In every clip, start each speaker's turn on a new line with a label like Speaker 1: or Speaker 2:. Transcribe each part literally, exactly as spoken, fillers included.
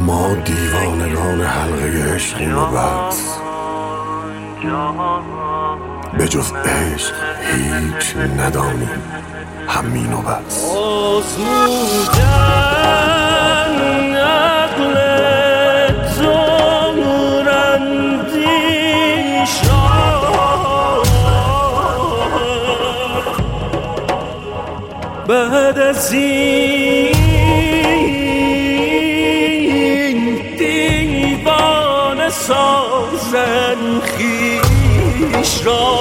Speaker 1: ما دیوانگان حلقه عشقیم و بس، به جز عشق هیچ ندانیم، همین و بس.
Speaker 2: آزمودن عقل زورندیشان بعد از این دیوانه سازن خویش را.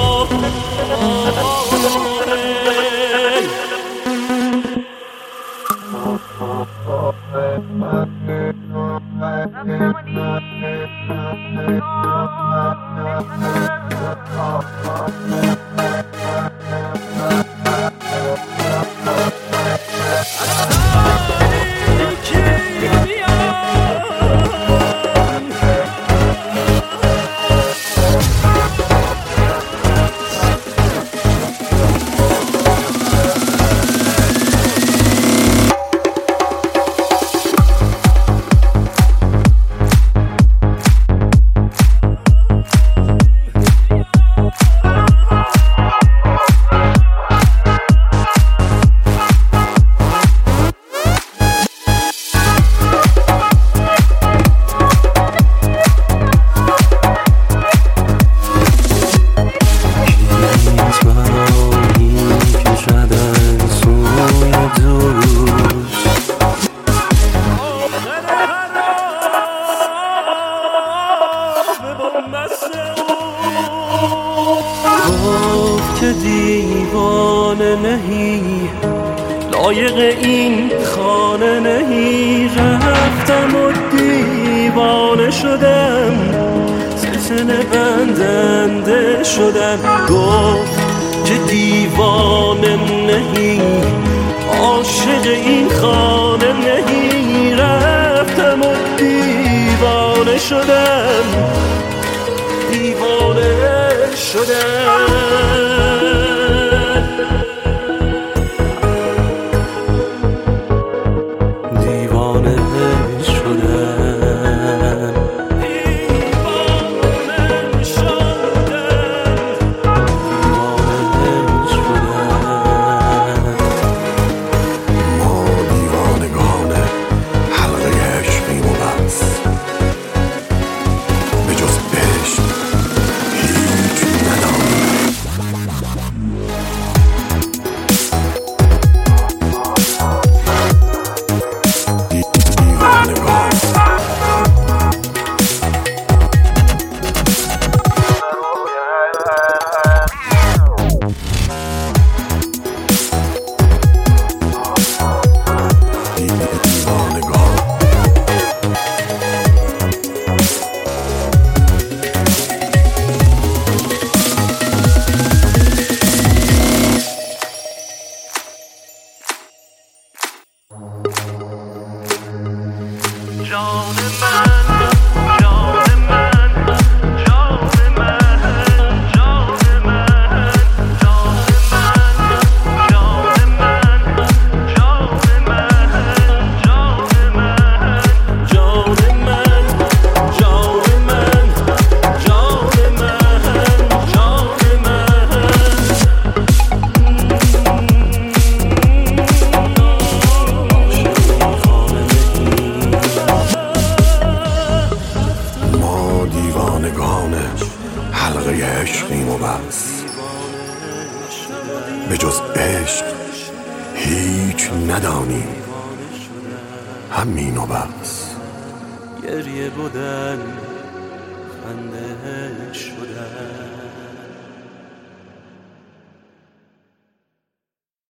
Speaker 2: گفت که دیوانه نهی، لایق این خانه نهی. رفتم و دیوانه شدم، سلسله بندنده شدم. گفت که دیوانه نهی، عاشق این خانه نهی. رفتم و دیوانه شدم، دیوانه شدم. دیوانه شدم، دیوانه شدم، دیوانه شدم.
Speaker 1: ما دیوانگان حلقه عشقیم و بس، به جز عشق هیچ ندانیم.
Speaker 2: جان من، جان من، جان من، جان من، جان من، جان من، جان من، جان من، جان من، جان من، جان
Speaker 1: حلقه عشقیم و بس، به جز عشق هیچ ندانیم، همین و بس.
Speaker 2: گریه بودن خنده شدن.